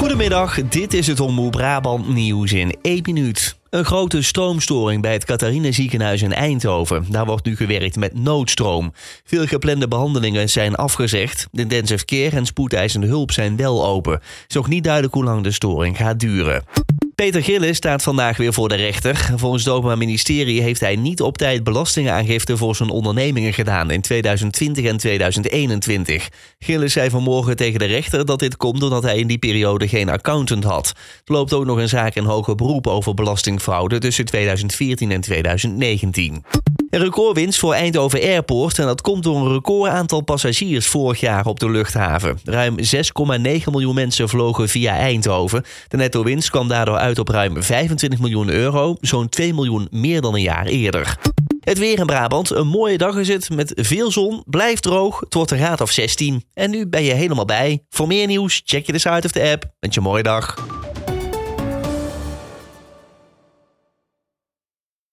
Goedemiddag, dit is het Omroep Brabant nieuws in 1 minuut. Een grote stroomstoring bij het Catharina ziekenhuis in Eindhoven. Daar wordt nu gewerkt met noodstroom. Veel geplande behandelingen zijn afgezegd. De intensive care en spoedeisende hulp zijn wel open. Het is nog niet duidelijk hoe lang de storing gaat duren. Peter Gillis staat vandaag weer voor de rechter. Volgens het Openbaar Ministerie heeft hij niet op tijd belastingaangifte voor zijn ondernemingen gedaan in 2020 en 2021. Gillis zei vanmorgen tegen de rechter dat dit komt doordat hij in die periode geen accountant had. Er loopt ook nog een zaak in hoger beroep over belastingfraude tussen 2014 en 2019. Een recordwinst voor Eindhoven Airport en dat komt door een record aantal passagiers vorig jaar op de luchthaven. Ruim 6,9 miljoen mensen vlogen via Eindhoven. De netto winst kwam daardoor uit op ruim 25 miljoen euro, zo'n 2 miljoen meer dan een jaar eerder. Het weer in Brabant, een mooie dag is het met veel zon, blijft droog, het wordt een graad of 16. En nu ben je helemaal bij. Voor meer nieuws check je de site of de app. Wens je een mooie dag.